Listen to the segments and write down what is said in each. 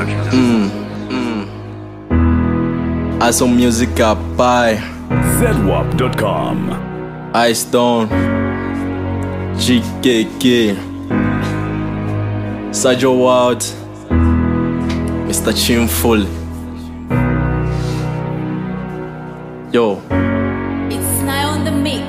I some music up by ZWAP.com. Ice Stone, GKK, Sajo Wild, Mr. Chinful. Yo, It's now on the mix.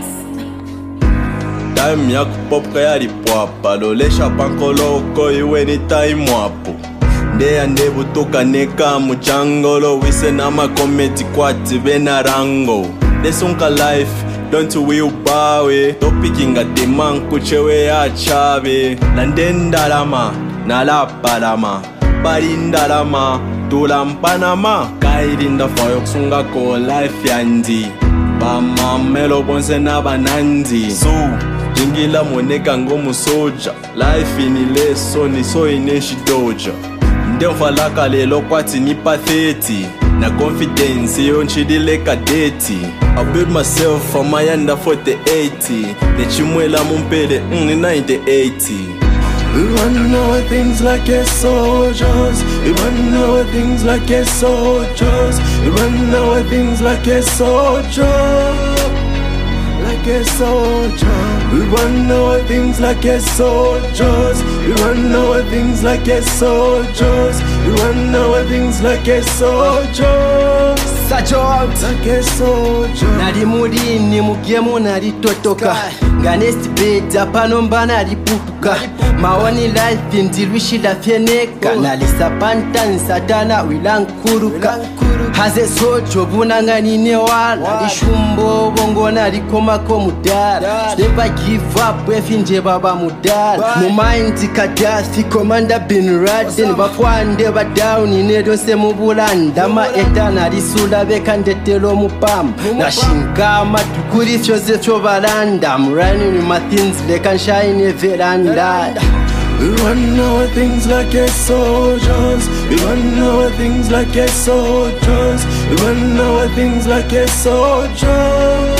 time ya kupopka yali pwapa lolesha pankoloko iwe ni time wapo ndeya ndebutuka neka muchangolo wise na makometi kwati bena rango desunka life don't will bawe topikinga demanku chewe ya chabe landendalama nalapalama balindalama tulampanama kairinda fayo kusunga ko life yandi bamamelo bonse nabanandi jingila moneka ngomusoja life inile soni so ineshidoja ndemfalaka lelo kwati ni patheti na confidence yonchidile kadeti I build myself for my under 40-80 nechimwela mumpele ni 90-80. We run our things like a soldiers. We run our things like a soldiers. We run our things like a soldier. Like a soldier. We run our things like a soldiers. We run our things like a soldiers. We run our things like a soldier. Sacho out Like a soldier. nali mulini mugemu nalitotoka nga next bed apano mba naliputuka maoni life ndilwishila fyeneka nalisapanta satana wilankuruka haze sojo bunanga nine wala lishumbo bongo nalikomako mudala never give up efinje baba mudala mu mind Gaddafi commander bin Laden bakwande ba down nedonse mu bulanda ma etana lisula beka ndetelo mupam nashinkama tukuri chose cyo balanda I'm running with my things they can shine a veranda. We run our things like a soldiers. We run our things like a soldiers. We run our things like a soldier.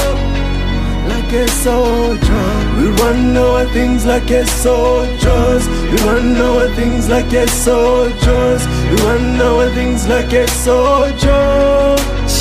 Like a soldier. We run our things like a soldiers. We run our things like a soldiers. We run our things like a soldier.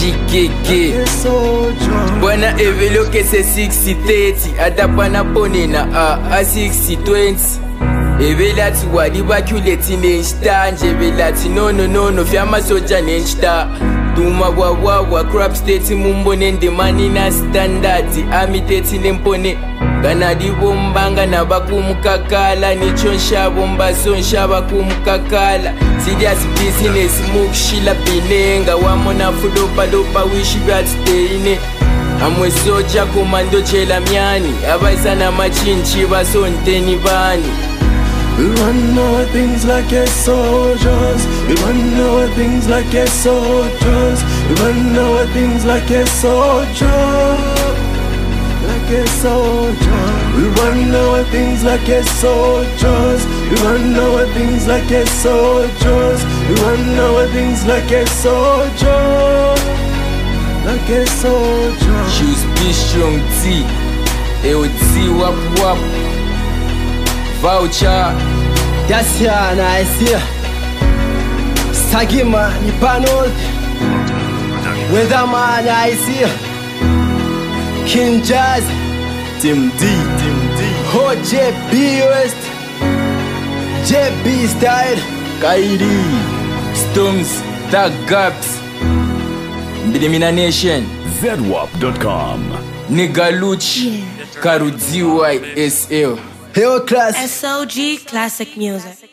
GKK A soldier. Bwana evelo ke se 60-30 atapana ponena a 60-20 evelati wali bakuleti nenstanje evelati no fyama soja nensta tuma wawa crap state mumbone ndemani na standard amiteti nempone kanadi bombanga nabakumukakala nicho nshabomba so nshabakumukakala serious business mukshila binenga wamona fudopa wish that stay amwe soja komando chela myani abaisana machinchi basonteni bani. We run our things like a soldiers. We run our things like a soldiers. We run our things like a soldier. Like a soldier. We run our things like a soldiers. We run our things like a soldiers. We run our things like a soldier. Like a soldier. Choose be strong T AOT wap voucher Dasyana aisia Sagima ni panol Weatherman aisia King Jazz Tim D. Ho JB West JB Style Kairi Storms Tag Gaps Bilimina Nation ZWAP.com. Nigga Luch Karudziwa SL Heo Class SOG Classic Music.